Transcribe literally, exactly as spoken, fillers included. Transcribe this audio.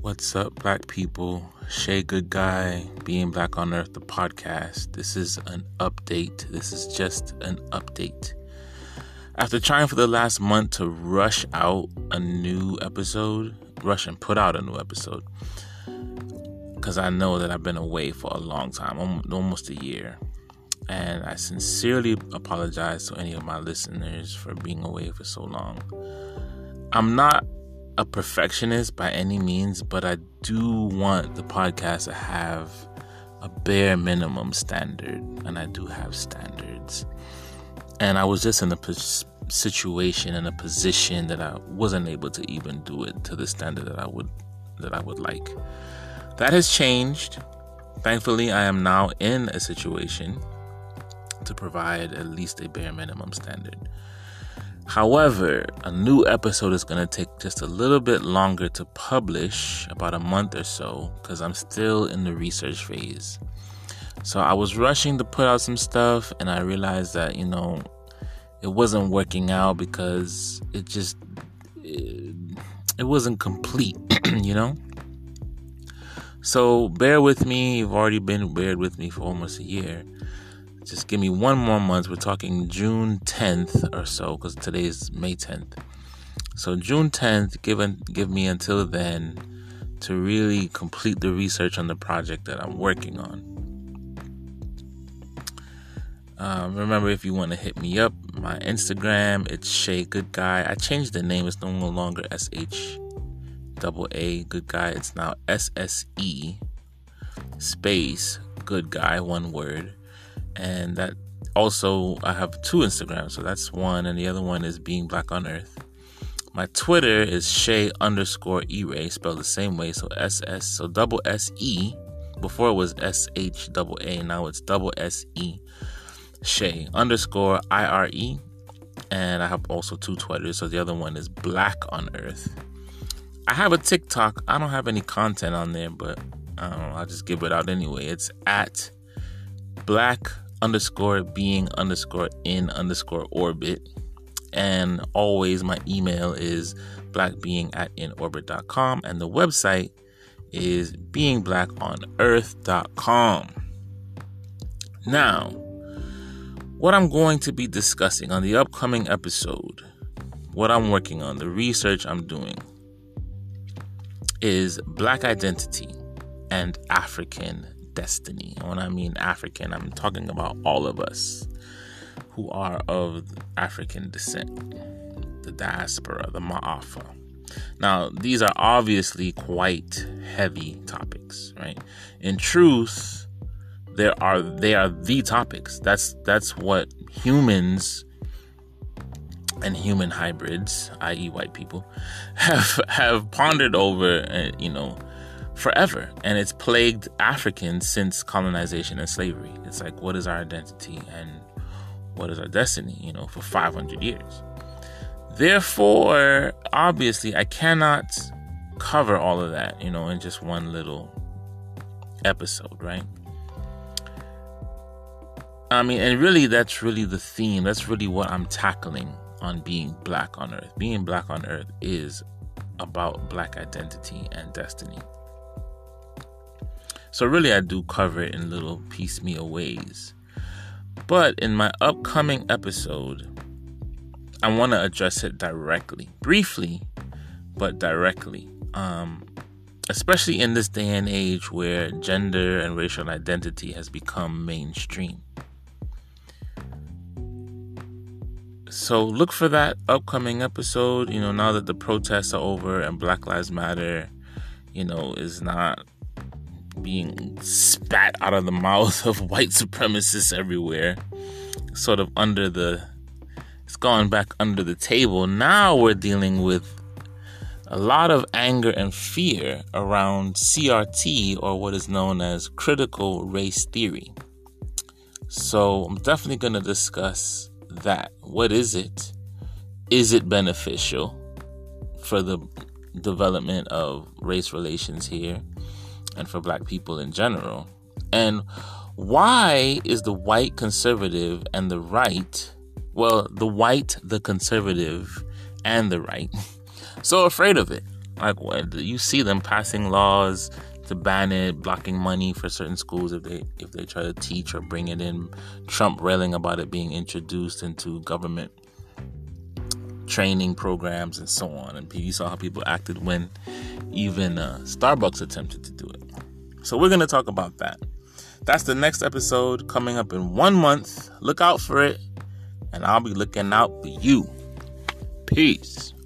What's up, black people? Shay Good Guy, Being Black on Earth, the podcast. This is an update. This is just an update. After trying for the last month to rush out a new episode, rush and put out a new episode, because I know that I've been away for a long time, almost a year. And I sincerely apologize to any of my listeners for being away for so long. I'm not a perfectionist by any means, but I do want the podcast to have a bare minimum standard, and I do have standards. And I was just in a pos- situation, in a position that I wasn't able to even do it to the standard that I would that I would like. That has changed. Thankfully, I am now in a situation to provide at least a bare minimum standard. However, a new episode is going to take just a little bit longer to publish, about a month or so, because I'm still in the research phase. So I was rushing to put out some stuff, and I realized that, you know, it wasn't working out because it just, it, it wasn't complete, you know? So bear with me. You've already been bared with me for almost a year. Just give me one more month. We're talking June tenth or so, because today is May tenth. So June tenth, give, give me until then to really complete the research on the project that I'm working on. Um, remember, if you want to hit me up, my Instagram, it's Shay Good Guy. I changed the name. It's no longer S H A A Good Guy. It's now S S E space Good Guy, one word. And that also, I have two Instagrams, so that's one, and the other one is Being Black on Earth. My Twitter is Shay underscore E-Ray, spelled the same way, so S S, so double S E. Before it was S H A A, now it's double S E. Shay underscore I R E. And I have also two Twitters, so the other one is Black on Earth. I have a TikTok. I don't have any content on there, but I don't know, I'll just give it out anyway. It's at Black underscore being underscore in underscore orbit. And always my email is blackbeing at inorbit dot com, and the website is being black on earth dot com. Now, what I'm going to be discussing on the upcoming episode, what I'm working on, the research I'm doing, is Black identity and African destiny. And when I mean African, I'm talking about all of us who are of African descent, the diaspora, the Ma'afa. Now, these are obviously quite heavy topics, right? In truth, there are they are the topics. That's that's what humans and human hybrids, that is, white people, have have pondered over, uh, you know. forever, and it's plagued Africans since colonization and slavery. It's like, what is our identity and what is our destiny, you know, for five hundred years. Therefore, obviously, I cannot cover all of that, you know, in just one little episode, right? I mean, and really, that's really the theme. That's really what I'm tackling on Being Black on Earth. Being Black on Earth is about Black identity and destiny. So really, I do cover it in little piecemeal ways. But in my upcoming episode, I want to address it directly, briefly, but directly. Um, especially in this day and age where gender and racial identity has become mainstream. So look for that upcoming episode. You know, now that the protests are over and Black Lives Matter, you know, is not being spat out of the mouth of white supremacists everywhere, sort of under the, it's gone back under the table. Now we're dealing with a lot of anger and fear around C R T, or what is known as critical race theory. So I'm definitely going to discuss that. What is it? Is it beneficial for the development of race relations here and for Black people in general? And why is the white conservative and the right, well, the white, the conservative, and the right so afraid of it? Like, you see them passing laws to ban it, blocking money for certain schools if they if they try to teach or bring it in. Trump railing about it being introduced into government training programs and so on. And you saw how people acted when even uh, Starbucks attempted to do it. So we're going to talk about that. That's the next episode coming up in one month. Look out for it. And I'll be looking out for you. Peace.